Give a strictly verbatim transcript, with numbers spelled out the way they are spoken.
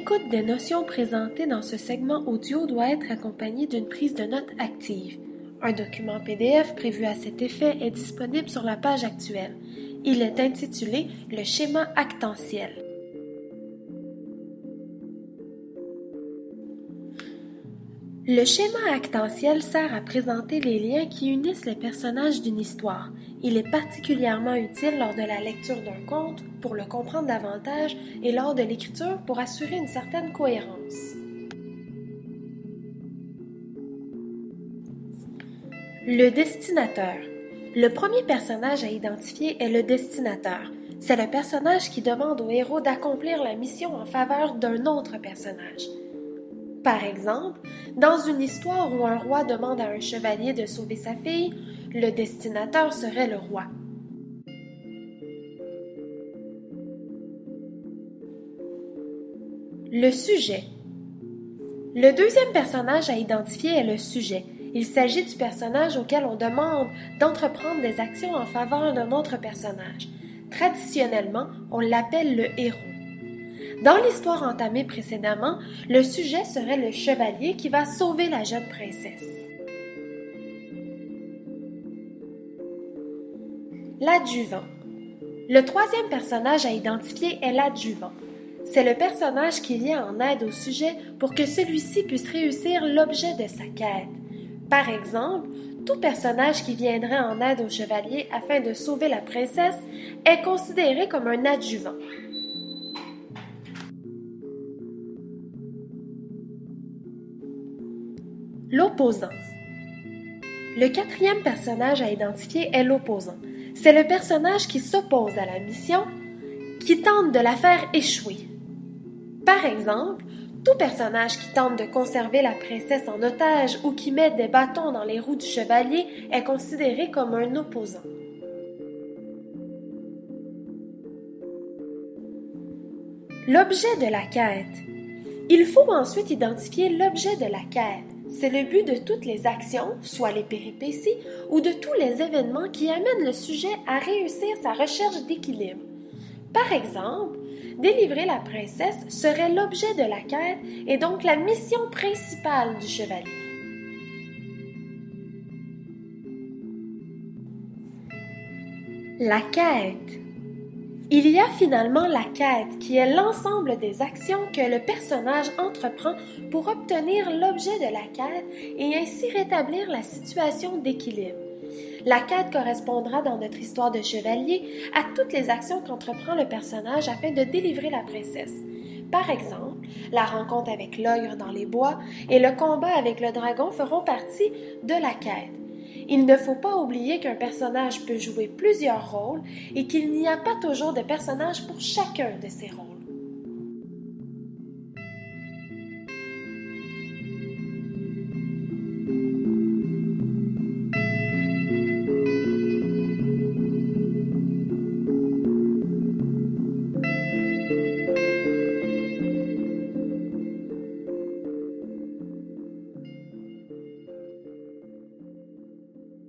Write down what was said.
L'écoute des notions présentées dans ce segment audio doit être accompagnée d'une prise de notes active. Un document P D F prévu à cet effet est disponible sur la page actuelle. Il est intitulé « Le schéma actantiel ». Le schéma actantiel sert à présenter les liens qui unissent les personnages d'une histoire. Il est particulièrement utile lors de la lecture d'un conte pour le comprendre davantage et lors de l'écriture pour assurer une certaine cohérence. Le destinateur. Le premier personnage à identifier est le destinateur. C'est le personnage qui demande au héros d'accomplir la mission en faveur d'un autre personnage. Par exemple, dans une histoire où un roi demande à un chevalier de sauver sa fille, le destinateur serait le roi. Le sujet. Le deuxième personnage à identifier est le sujet. Il s'agit du personnage auquel on demande d'entreprendre des actions en faveur d'un autre personnage. Traditionnellement, on l'appelle le héros. Dans l'histoire entamée précédemment, le sujet serait le chevalier qui va sauver la jeune princesse. L'adjuvant. Le troisième personnage à identifier est l'adjuvant. C'est le personnage qui vient en aide au sujet pour que celui-ci puisse réussir l'objet de sa quête. Par exemple, tout personnage qui viendrait en aide au chevalier afin de sauver la princesse est considéré comme un adjuvant. L'opposant. Le quatrième personnage à identifier est l'opposant. C'est le personnage qui s'oppose à la mission, qui tente de la faire échouer. Par exemple, tout personnage qui tente de conserver la princesse en otage ou qui met des bâtons dans les roues du chevalier est considéré comme un opposant. L'objet de la quête. Il faut ensuite identifier l'objet de la quête. C'est le but de toutes les actions, soit les péripéties, ou de tous les événements qui amènent le sujet à réussir sa recherche d'équilibre. Par exemple, délivrer la princesse serait l'objet de la quête et donc la mission principale du chevalier. La quête. Il y a finalement la quête, qui est l'ensemble des actions que le personnage entreprend pour obtenir l'objet de la quête et ainsi rétablir la situation d'équilibre. La quête correspondra dans notre histoire de chevalier à toutes les actions qu'entreprend le personnage afin de délivrer la princesse. Par exemple, la rencontre avec l'ogre dans les bois et le combat avec le dragon feront partie de la quête. Il ne faut pas oublier qu'un personnage peut jouer plusieurs rôles et qu'il n'y a pas toujours de personnage pour chacun de ces rôles.